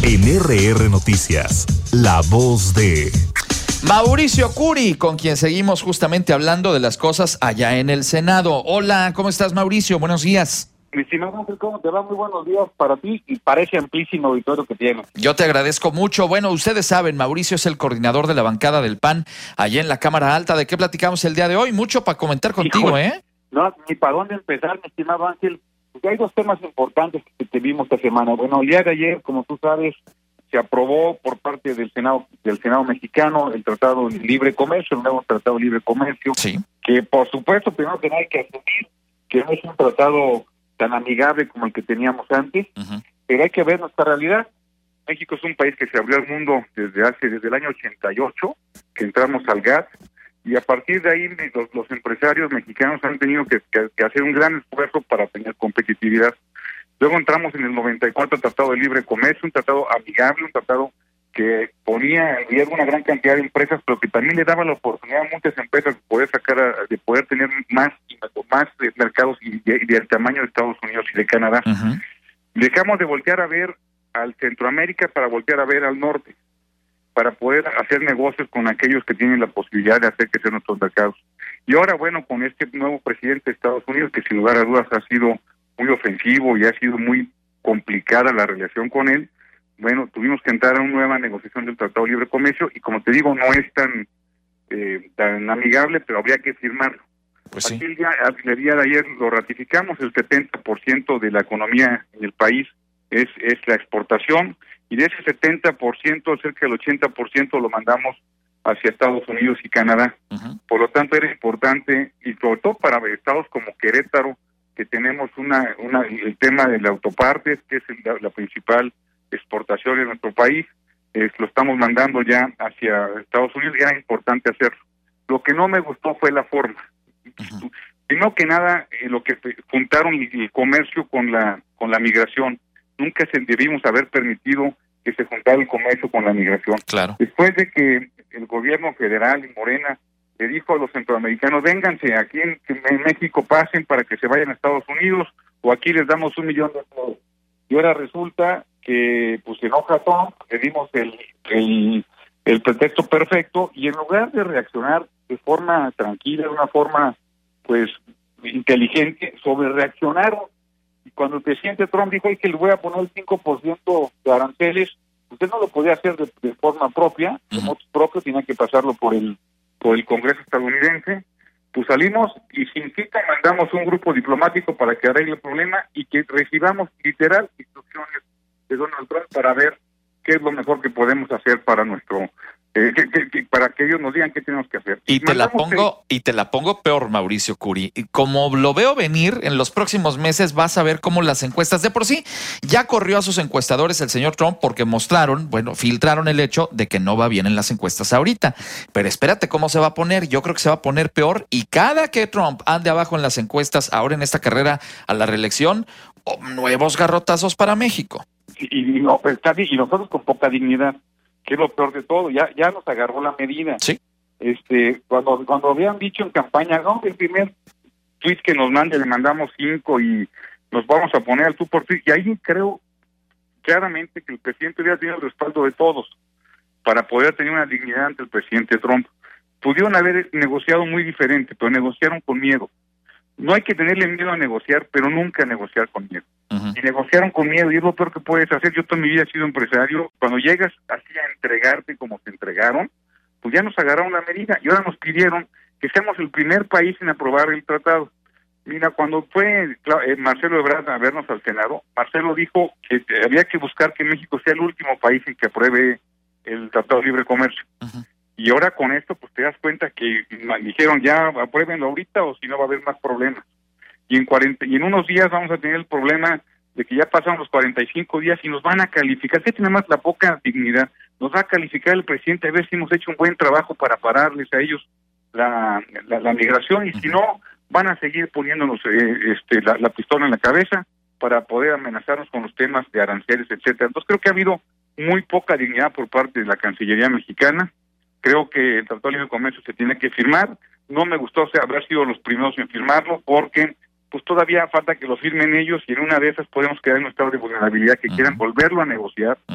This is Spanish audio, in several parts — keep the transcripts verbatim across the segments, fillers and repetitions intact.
En R R Noticias, la voz de Mauricio Curi, con quien seguimos justamente hablando de las cosas allá en el Senado. Hola, ¿cómo estás, Mauricio? Buenos días. Mi estimado Ángel, ¿cómo te va? Muy buenos días para ti y para ese amplísimo auditorio que tienes. Yo te agradezco mucho. Bueno, ustedes saben, Mauricio es el coordinador de la bancada del P A N allá en la Cámara Alta. ¿De qué platicamos el día de hoy? Mucho para comentar contigo, Híjole, ¿eh? No, ni para dónde empezar, mi estimado Ángel. Porque hay dos temas importantes que te vimos esta semana. Bueno, el día de ayer, como tú sabes, se aprobó por parte del Senado del Senado mexicano el Tratado de Libre Comercio, el nuevo Tratado de Libre Comercio, sí. Que por supuesto primero que nada hay que asumir que no es un tratado tan amigable como el que teníamos antes, uh-huh. Pero hay que ver nuestra realidad. México es un país que se abrió al mundo desde hace desde el año ochenta y ocho, que entramos al gas, y a partir de ahí los, los empresarios mexicanos han tenido que, que, que hacer un gran esfuerzo para tener competitividad. Luego entramos en el noventa y cuatro Tratado de Libre Comercio, un tratado amigable, un tratado que ponía en riesgo una gran cantidad de empresas, pero que también le daba la oportunidad a muchas empresas de poder sacar, a, de poder tener más y más mercados y de, y del tamaño de Estados Unidos y de Canadá. Uh-huh. Dejamos de voltear a ver al Centroamérica para voltear a ver al norte, para poder hacer negocios con aquellos que tienen la posibilidad de hacer crecer nuestros mercados. Y ahora, bueno, con este nuevo presidente de Estados Unidos, que sin lugar a dudas ha sido muy ofensivo y ha sido muy complicada la relación con él, bueno, tuvimos que entrar a una nueva negociación del Tratado de Libre Comercio y, como te digo, no es tan eh, tan amigable, pero habría que firmarlo. Pues Aquí sí. el día, el día de ayer lo ratificamos, el setenta por ciento de la economía en el país es, es la exportación, y de ese setenta por ciento, cerca del ochenta por ciento lo mandamos hacia Estados Unidos y Canadá. Uh-huh. Por lo tanto, era importante, y sobre todo para estados como Querétaro, que tenemos una, una el tema de la autopartes, que es la, la principal exportación en nuestro país, eh, lo estamos mandando ya hacia Estados Unidos, y era importante hacerlo. Lo que no me gustó fue la forma. Uh-huh. Primero que nada, eh, lo que juntaron el comercio con la con la migración. Nunca se debimos haber permitido que se juntara el comercio con la migración. Claro. Después de que el gobierno federal y Morena le dijo a los centroamericanos, vénganse, aquí en, en México pasen para que se vayan a Estados Unidos, o aquí les damos un millón de dólares. Y ahora resulta que pues se enoja Trump, le dimos el, el, el pretexto perfecto, y en lugar de reaccionar de forma tranquila, de una forma pues inteligente, sobre reaccionaron. Y cuando el presidente Trump dijo que le voy a poner el cinco por ciento de aranceles, usted no lo podía hacer de, de forma propia, de modo propio, tenía que pasarlo por el por el Congreso estadounidense. Pues salimos y sin cita mandamos un grupo diplomático para que arregle el problema y que recibamos literal instrucciones de Donald Trump para ver qué es lo mejor que podemos hacer para nuestro eh, que, que, que, para que ellos nos digan qué tenemos que hacer. Y te la pongo el... y te la pongo peor, Mauricio Curi. Como lo veo venir, en los próximos meses vas a ver cómo las encuestas, de por sí ya corrió a sus encuestadores el señor Trump, porque mostraron, bueno, filtraron el hecho de que no va bien en las encuestas ahorita. Pero espérate cómo se va a poner. Yo creo que se va a poner peor, y cada que Trump ande abajo en las encuestas ahora en esta carrera a la reelección, oh, nuevos garrotazos para México. Y, y, no, y nosotros con poca dignidad, que es lo peor de todo, ya ya nos agarró la medida. Sí. Este, cuando cuando habían dicho en campaña, no, el primer tweet que nos mande, le mandamos cinco y nos vamos a poner al tú por tweet, y ahí creo claramente que el presidente hubiera tenido el respaldo de todos para poder tener una dignidad ante el presidente Trump. Pudieron haber negociado muy diferente, pero negociaron con miedo. No hay que tenerle miedo a negociar, pero nunca negociar con miedo. Uh-huh. Y negociaron con miedo, y es lo peor que puedes hacer. Yo toda mi vida he sido empresario. Cuando llegas así a entregarte como te entregaron, pues ya nos agarraron la medida, y ahora nos pidieron que seamos el primer país en aprobar el tratado. Mira, cuando fue eh, Marcelo Ebrard a vernos al Senado, Marcelo dijo que había que buscar que México sea el último país en que apruebe el Tratado de Libre Comercio. Uh-huh. Y ahora con esto, pues te das cuenta que dijeron ya apruébenlo ahorita, o si no va a haber más problemas. Y en cuarenta y en unos días vamos a tener el problema de que ya pasaron los cuarenta y cinco días y nos van a calificar. ¿Qué tiene más la poca dignidad? Nos va a calificar el presidente a ver si hemos hecho un buen trabajo para pararles a ellos la, la, la migración, y si no, van a seguir poniéndonos eh, este la, la pistola en la cabeza para poder amenazarnos con los temas de aranceles, etcétera. Entonces creo que ha habido muy poca dignidad por parte de la Cancillería mexicana. Creo que el Tratado de Libre Comercio se tiene que firmar. No me gustó, o sea, haber sido los primeros en firmarlo, porque pues todavía falta que lo firmen ellos, y en una de esas podemos quedar en un estado de vulnerabilidad que uh-huh. quieran volverlo a negociar, uh-huh.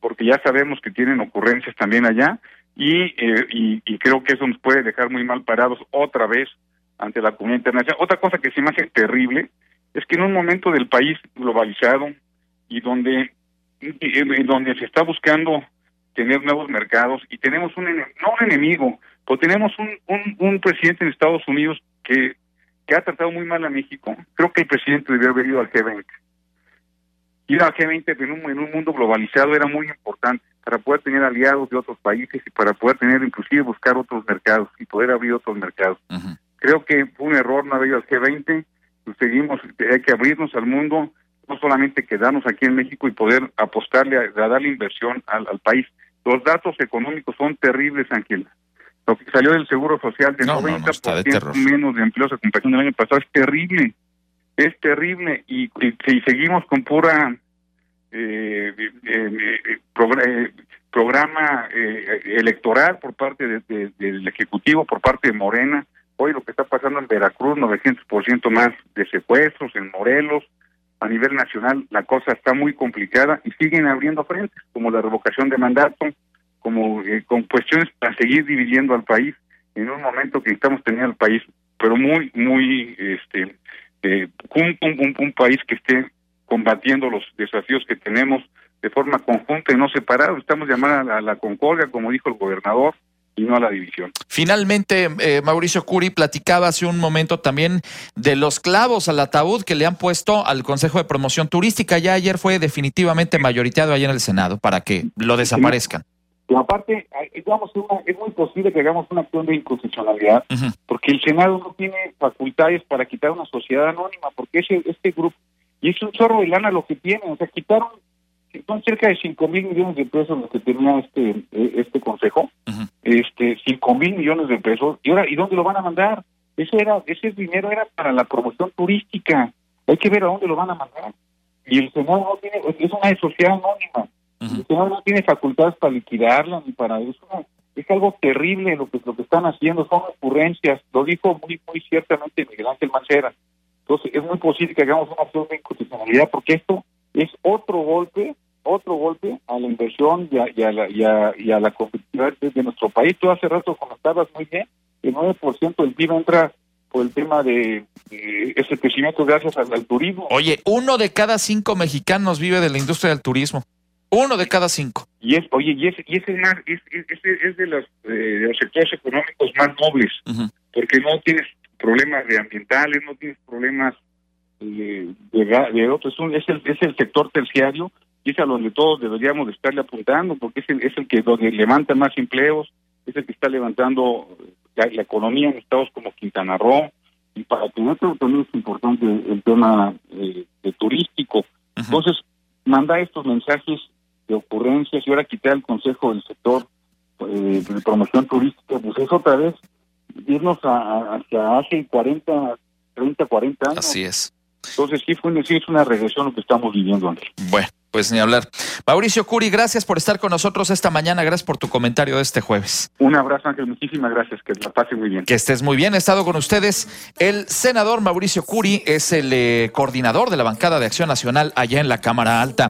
porque ya sabemos que tienen ocurrencias también allá, y, eh, y, y creo que eso nos puede dejar muy mal parados otra vez ante la comunidad internacional. Otra cosa que se me hace terrible es que en un momento del país globalizado y donde, y, donde se está buscando tener nuevos mercados, y tenemos un, no un enemigo, pero tenemos un, un, un presidente en Estados Unidos que, que ha tratado muy mal a México. Creo que el presidente debió haber ido al G veinte. Ir al G veinte en un, en un mundo globalizado era muy importante para poder tener aliados de otros países y para poder tener, inclusive, buscar otros mercados y poder abrir otros mercados. Uh-huh. Creo que fue un error no haber ido al G veinte. Seguimos, hay que abrirnos al mundo, no solamente quedarnos aquí en México y poder apostarle a, a darle inversión al, al país. Los datos económicos son terribles, Ángel. Lo que salió del Seguro Social de no, noventa por ciento no, no, menos de empleos a comparación del año pasado es terrible. Es terrible, y, y, y seguimos con pura eh, eh, eh, progr eh, programa eh, electoral por parte de, de, del Ejecutivo, por parte de Morena. Hoy lo que está pasando en Veracruz, novecientos por ciento más de secuestros, en Morelos. A nivel nacional la cosa está muy complicada y siguen abriendo frentes, como la revocación de mandato, como eh, con cuestiones para seguir dividiendo al país en un momento que necesitamos tener al país, pero muy, muy... este Eh, un, un, un país que esté combatiendo los desafíos que tenemos de forma conjunta y no separada. Estamos llamando a la concordia, como dijo el gobernador, y no a la división. Finalmente, eh, Mauricio Curi platicaba hace un momento también de los clavos al ataúd que le han puesto al Consejo de Promoción Turística. Ya ayer fue definitivamente mayoriteado allá en el Senado para que lo desaparezcan. Y aparte, digamos, una, es muy posible que hagamos una acción de inconstitucionalidad, uh-huh. porque el Senado no tiene facultades para quitar una sociedad anónima, porque ese, este grupo, y es un chorro de lana lo que tienen, o sea, quitaron, son cerca de cinco mil millones de pesos lo que tenía este este consejo, uh-huh. este cinco mil millones de pesos, y ahora, ¿y dónde lo van a mandar? Ese era ese dinero era para la promoción turística, hay que ver a dónde lo van a mandar, y el Senado no tiene, es una sociedad anónima. Uh-huh. El Senado no tiene facultades para liquidarla ni para eso. Es algo terrible lo que lo que están haciendo, son ocurrencias. Lo dijo muy muy ciertamente Miguel Ángel Mancera. Entonces es muy posible que hagamos una acción de inconstitucionalidad, porque esto es otro golpe, otro golpe a la inversión y a, y a, la, y a, y a la competitividad de nuestro país. Tú hace rato comentabas muy bien, el nueve por ciento del P I B entra por el tema de, de ese crecimiento gracias al, al turismo. Oye, uno de cada cinco mexicanos vive de la industria del turismo. Uno de cada cinco. Y es, oye, y ese, y ese es más, es, es, es de los, eh, de los sectores económicos más nobles, uh-huh. porque no tienes problemas de ambientales, no tienes problemas eh, de, de otros, es, un, es, el, es el sector terciario, y es a donde todos deberíamos de estarle apuntando, porque es el, es el que donde levanta más empleos, es el que está levantando la, la economía en estados como Quintana Roo, y para que nosotros también es importante el tema eh, de turístico. Uh-huh. Entonces, manda estos mensajes de ocurrencias y ahora quitar el consejo del sector eh, de promoción turística, pues es otra vez irnos a, a, hacia hace cuarenta, treinta, cuarenta años. Así es. Entonces sí, fue, sí es una regresión lo que estamos viviendo, Andrés. Bueno, pues ni hablar. Mauricio Curi, gracias por estar con nosotros esta mañana, gracias por tu comentario de este jueves. Un abrazo, Ángel, muchísimas gracias, que la pase muy bien. Que estés muy bien, he estado con ustedes. El senador Mauricio Curi es el eh, coordinador de la bancada de Acción Nacional allá en la Cámara Alta.